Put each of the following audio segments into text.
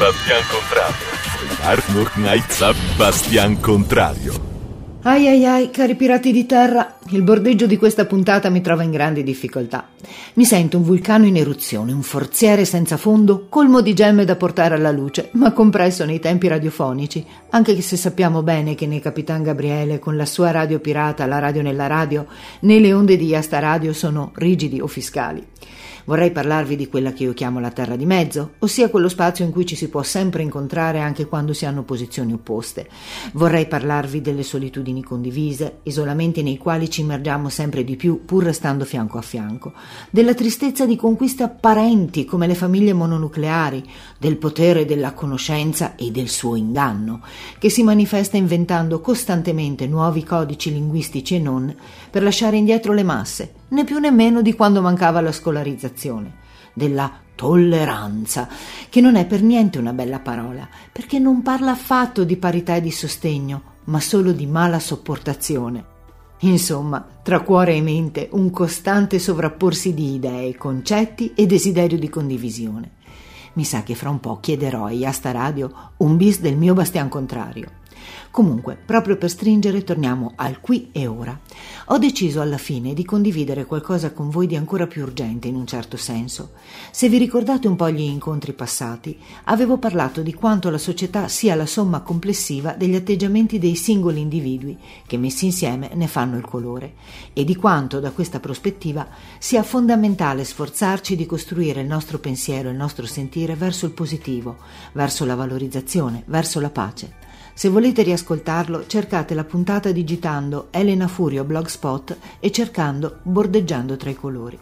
Bastian Contrario. Arnold Knight Bastian Contrario. Ai ai ai, cari pirati di terra, il bordeggio di questa puntata mi trova in grandi difficoltà. Mi sento un vulcano in eruzione, un forziere senza fondo, colmo di gemme da portare alla luce, ma compresso nei tempi radiofonici, anche se sappiamo bene che né Capitan Gabriele, con la sua radio pirata, la radio nella radio, né le onde di Yasta Radio sono rigidi o fiscali. Vorrei parlarvi di quella che io chiamo la terra di mezzo, ossia quello spazio in cui ci si può sempre incontrare anche quando si hanno posizioni opposte. Vorrei parlarvi delle solitudini condivise, isolamenti nei quali ci immergiamo sempre di più pur restando fianco a fianco, della tristezza di conquiste apparenti come le famiglie mononucleari, del potere della conoscenza e del suo inganno, che si manifesta inventando costantemente nuovi codici linguistici e non, per lasciare indietro le masse, né più né meno di quando mancava la scolarizzazione, della tolleranza, che non è per niente una bella parola, perché non parla affatto di parità e di sostegno, ma solo di mala sopportazione. Insomma, tra cuore e mente un costante sovrapporsi di idee, concetti e desiderio di condivisione. Mi sa che fra un po' chiederò a Yasta Radio un bis del mio Bastian Contrario. Comunque, proprio per stringere, torniamo al qui e ora. Ho deciso alla fine di condividere qualcosa con voi di ancora più urgente in un certo senso. Se vi ricordate un po' gli incontri passati, avevo parlato di quanto la società sia la somma complessiva degli atteggiamenti dei singoli individui che messi insieme ne fanno il colore, e di quanto da questa prospettiva sia fondamentale sforzarci di costruire il nostro pensiero e il nostro sentire verso il positivo, verso la valorizzazione, verso la pace. Se volete riascoltarlo, cercate la puntata digitando Elena Furio Blogspot e cercando Bordeggiando tra i colori.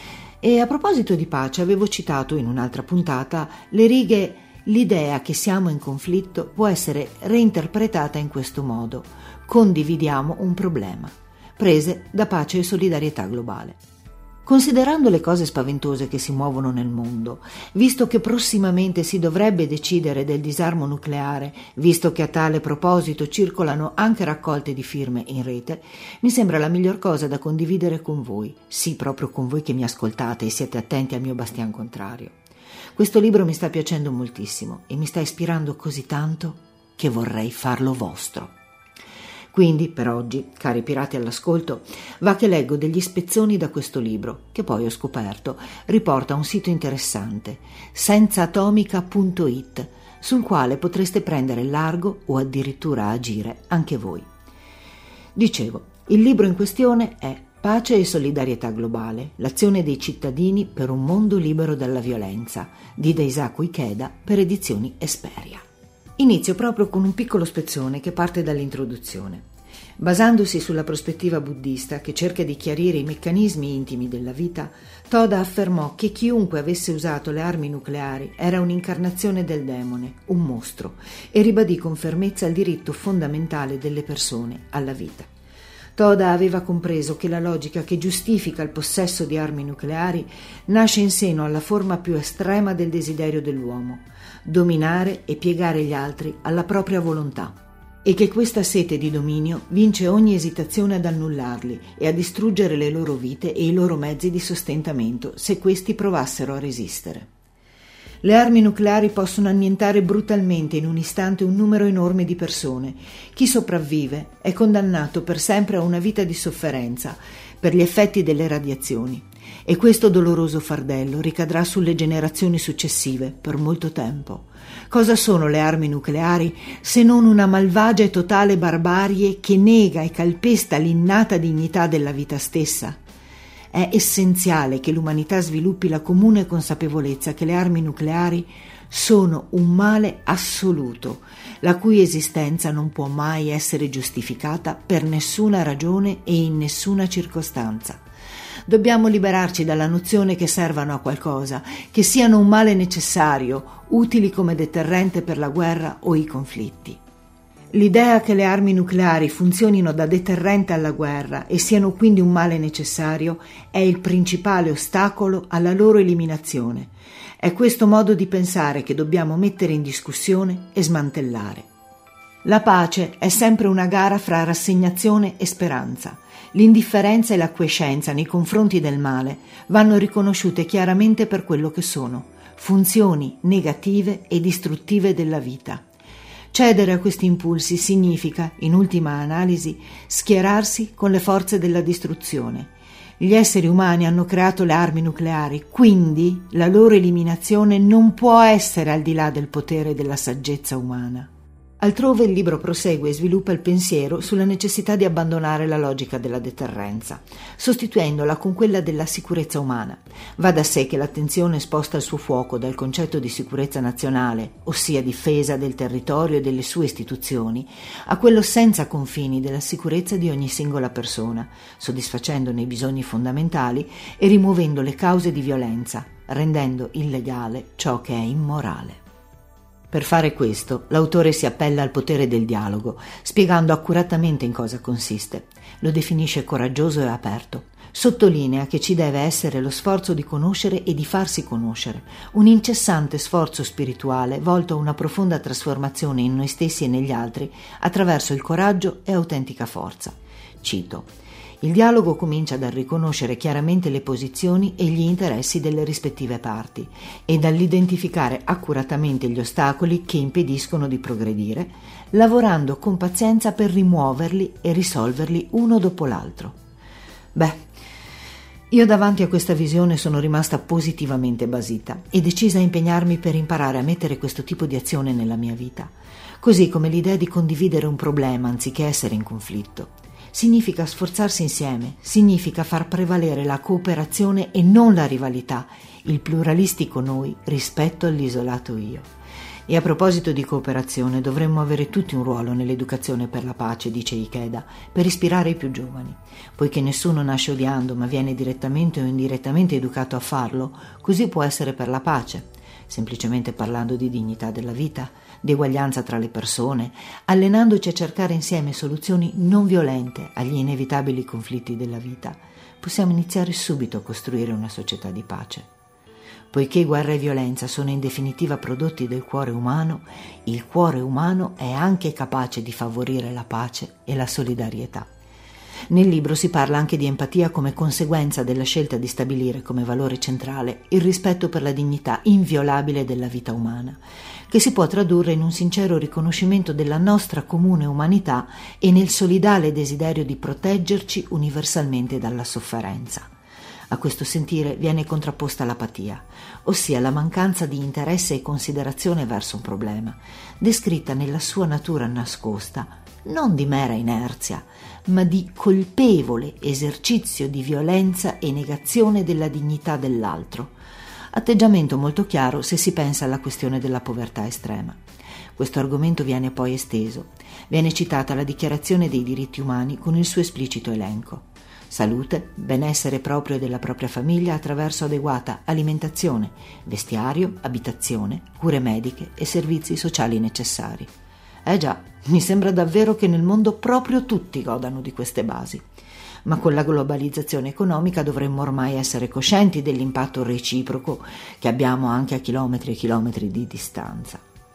E a proposito di pace, avevo citato in un'altra puntata le righe «L'idea che siamo in conflitto può essere reinterpretata in questo modo: condividiamo un problema», prese da Pace e Solidarietà Globale. Considerando le cose spaventose che si muovono nel mondo, visto che prossimamente si dovrebbe decidere del disarmo nucleare, visto che a tale proposito circolano anche raccolte di firme in rete, mi sembra la miglior cosa da condividere con voi, sì, proprio con voi che mi ascoltate e siete attenti al mio Bastian Contrario. Questo libro mi sta piacendo moltissimo e mi sta ispirando così tanto che vorrei farlo vostro. Quindi, per oggi, cari pirati all'ascolto, va che leggo degli spezzoni da questo libro, che poi ho scoperto riporta un sito interessante, senzaatomica.it, sul quale potreste prendere largo o addirittura agire anche voi. Dicevo, il libro in questione è Pace e Solidarietà Globale, l'azione dei cittadini per un mondo libero dalla violenza, di Daisaku Ikeda per Edizioni Esperia. Inizio proprio con un piccolo spezzone che parte dall'introduzione. Basandosi sulla prospettiva buddista che cerca di chiarire i meccanismi intimi della vita, Toda affermò che chiunque avesse usato le armi nucleari era un'incarnazione del demone, un mostro, e ribadì con fermezza il diritto fondamentale delle persone alla vita. Toda aveva compreso che la logica che giustifica il possesso di armi nucleari nasce in seno alla forma più estrema del desiderio dell'uomo: dominare e piegare gli altri alla propria volontà, e che questa sete di dominio vince ogni esitazione ad annullarli e a distruggere le loro vite e i loro mezzi di sostentamento se questi provassero a resistere. Le armi nucleari possono annientare brutalmente in un istante un numero enorme di persone. Chi sopravvive è condannato per sempre a una vita di sofferenza per gli effetti delle radiazioni, e questo doloroso fardello ricadrà sulle generazioni successive per molto tempo. Cosa sono le armi nucleari se non una malvagia e totale barbarie che nega e calpesta l'innata dignità della vita stessa? È essenziale che l'umanità sviluppi la comune consapevolezza che le armi nucleari sono un male assoluto, la cui esistenza non può mai essere giustificata per nessuna ragione e in nessuna circostanza. Dobbiamo liberarci dalla nozione che servano a qualcosa, che siano un male necessario, utili come deterrente per la guerra o i conflitti. L'idea che le armi nucleari funzionino da deterrente alla guerra e siano quindi un male necessario è il principale ostacolo alla loro eliminazione. È questo modo di pensare che dobbiamo mettere in discussione e smantellare. La pace è sempre una gara fra rassegnazione e speranza. L'indifferenza e l'acquiescenza nei confronti del male vanno riconosciute chiaramente per quello che sono: funzioni negative e distruttive della vita. Cedere a questi impulsi significa, in ultima analisi, schierarsi con le forze della distruzione. Gli esseri umani hanno creato le armi nucleari, quindi la loro eliminazione non può essere al di là del potere e della saggezza umana. Altrove il libro prosegue e sviluppa il pensiero sulla necessità di abbandonare la logica della deterrenza, sostituendola con quella della sicurezza umana. Va da sé che l'attenzione sposta il suo fuoco dal concetto di sicurezza nazionale, ossia difesa del territorio e delle sue istituzioni, a quello senza confini della sicurezza di ogni singola persona, soddisfacendone i bisogni fondamentali e rimuovendo le cause di violenza, rendendo illegale ciò che è immorale. Per fare questo, l'autore si appella al potere del dialogo, spiegando accuratamente in cosa consiste. Lo definisce coraggioso e aperto. Sottolinea che ci deve essere lo sforzo di conoscere e di farsi conoscere, un incessante sforzo spirituale volto a una profonda trasformazione in noi stessi e negli altri attraverso il coraggio e autentica forza. Cito: il dialogo comincia dal riconoscere chiaramente le posizioni e gli interessi delle rispettive parti e dall'identificare accuratamente gli ostacoli che impediscono di progredire, lavorando con pazienza per rimuoverli e risolverli uno dopo l'altro. Io davanti a questa visione sono rimasta positivamente basita e decisa a impegnarmi per imparare a mettere questo tipo di azione nella mia vita, così come l'idea di condividere un problema anziché essere in conflitto. Significa sforzarsi insieme, significa far prevalere la cooperazione e non la rivalità, il pluralistico noi rispetto all'isolato io. E a proposito di cooperazione, dovremmo avere tutti un ruolo nell'educazione per la pace, dice Ikeda, per ispirare i più giovani. Poiché nessuno nasce odiando, ma viene direttamente o indirettamente educato a farlo, così può essere per la pace, semplicemente parlando di dignità della vita, di eguaglianza tra le persone, allenandoci a cercare insieme soluzioni non violente agli inevitabili conflitti della vita. Possiamo iniziare subito a costruire una società di pace. Poiché guerra e violenza sono in definitiva prodotti del cuore umano, il cuore umano è anche capace di favorire la pace e la solidarietà. Nel libro si parla anche di empatia come conseguenza della scelta di stabilire come valore centrale il rispetto per la dignità inviolabile della vita umana, che si può tradurre in un sincero riconoscimento della nostra comune umanità e nel solidale desiderio di proteggerci universalmente dalla sofferenza. A questo sentire viene contrapposta l'apatia, ossia la mancanza di interesse e considerazione verso un problema, descritta nella sua natura nascosta, non di mera inerzia, ma di colpevole esercizio di violenza e negazione della dignità dell'altro. Atteggiamento molto chiaro se si pensa alla questione della povertà estrema. Questo argomento viene poi esteso. Viene citata la Dichiarazione dei diritti umani con il suo esplicito elenco. Salute, benessere proprio e della propria famiglia attraverso adeguata alimentazione, vestiario, abitazione, cure mediche e servizi sociali necessari. Già, mi sembra davvero che nel mondo proprio tutti godano di queste basi. Ma con la globalizzazione economica dovremmo ormai essere coscienti dell'impatto reciproco che abbiamo anche a chilometri e chilometri di distanza.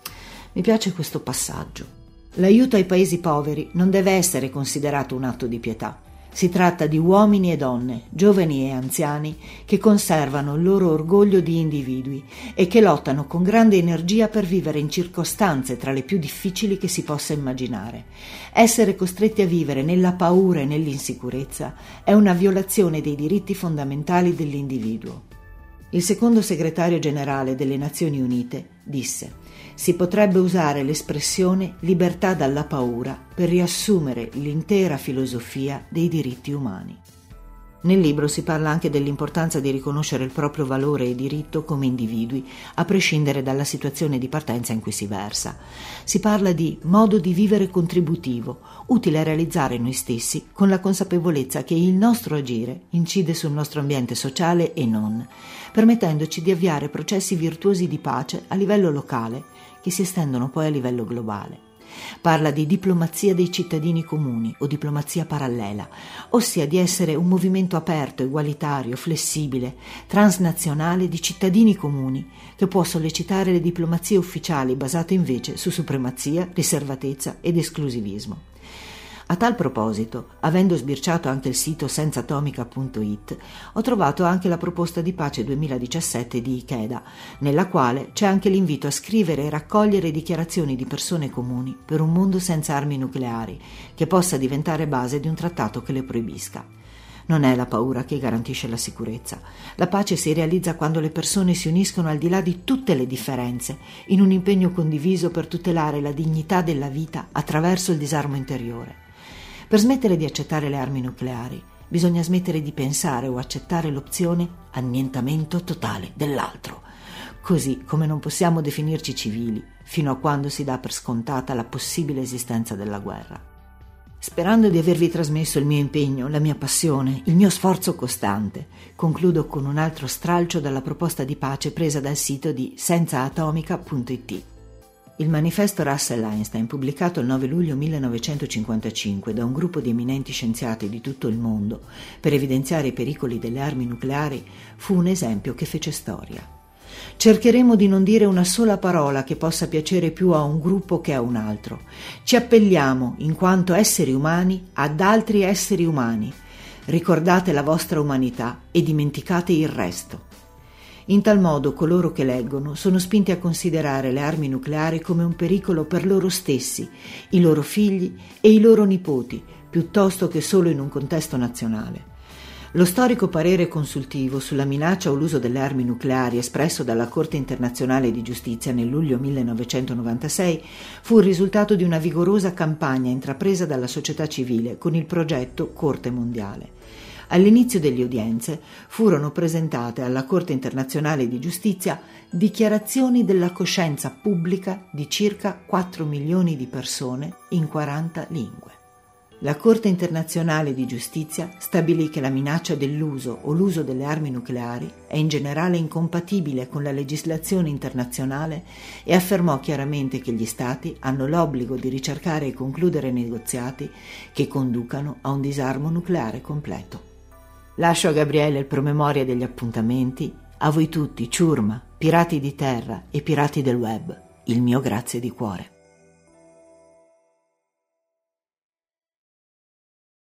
Mi piace questo passaggio. L'aiuto ai paesi poveri non deve essere considerato un atto di pietà. Si tratta di uomini e donne, giovani e anziani, che conservano il loro orgoglio di individui e che lottano con grande energia per vivere in circostanze tra le più difficili che si possa immaginare. Essere costretti a vivere nella paura e nell'insicurezza è una violazione dei diritti fondamentali dell'individuo. Il secondo segretario generale delle Nazioni Unite disse: si potrebbe usare l'espressione libertà dalla paura per riassumere l'intera filosofia dei diritti umani. Nel libro si parla anche dell'importanza di riconoscere il proprio valore e diritto come individui, a prescindere dalla situazione di partenza in cui si versa. Si parla di modo di vivere contributivo, utile a realizzare noi stessi con la consapevolezza che il nostro agire incide sul nostro ambiente sociale e non, permettendoci di avviare processi virtuosi di pace a livello locale che si estendono poi a livello globale. Parla di diplomazia dei cittadini comuni o diplomazia parallela, ossia di essere un movimento aperto, egualitario, flessibile, transnazionale di cittadini comuni che può sollecitare le diplomazie ufficiali basate invece su supremazia, riservatezza ed esclusivismo. A tal proposito, avendo sbirciato anche il sito senzatomica.it, ho trovato anche la proposta di pace 2017 di Ikeda, nella quale c'è anche l'invito a scrivere e raccogliere dichiarazioni di persone comuni per un mondo senza armi nucleari, che possa diventare base di un trattato che le proibisca. Non è la paura che garantisce la sicurezza. La pace si realizza quando le persone si uniscono al di là di tutte le differenze, in un impegno condiviso per tutelare la dignità della vita attraverso il disarmo interiore. Per smettere di accettare le armi nucleari, bisogna smettere di pensare o accettare l'opzione annientamento totale dell'altro, così come non possiamo definirci civili fino a quando si dà per scontata la possibile esistenza della guerra. Sperando di avervi trasmesso il mio impegno, la mia passione, il mio sforzo costante, concludo con un altro stralcio dalla proposta di pace presa dal sito di senzaatomica.it. Il manifesto Russell-Einstein, pubblicato il 9 luglio 1955 da un gruppo di eminenti scienziati di tutto il mondo per evidenziare i pericoli delle armi nucleari, fu un esempio che fece storia. Cercheremo di non dire una sola parola che possa piacere più a un gruppo che a un altro. Ci appelliamo, in quanto esseri umani, ad altri esseri umani. Ricordate la vostra umanità e dimenticate il resto. In tal modo coloro che leggono sono spinti a considerare le armi nucleari come un pericolo per loro stessi, i loro figli e i loro nipoti, piuttosto che solo in un contesto nazionale. Lo storico parere consultivo sulla minaccia o l'uso delle armi nucleari espresso dalla Corte internazionale di giustizia nel luglio 1996 fu il risultato di una vigorosa campagna intrapresa dalla società civile con il progetto Corte Mondiale. All'inizio delle udienze furono presentate alla Corte internazionale di giustizia dichiarazioni della coscienza pubblica di circa 4 milioni di persone in 40 lingue. La Corte internazionale di giustizia stabilì che la minaccia dell'uso o l'uso delle armi nucleari è in generale incompatibile con la legislazione internazionale e affermò chiaramente che gli Stati hanno l'obbligo di ricercare e concludere negoziati che conducano a un disarmo nucleare completo. Lascio a Gabriele il promemoria degli appuntamenti, a voi tutti, ciurma, pirati di terra e pirati del web, il mio grazie di cuore.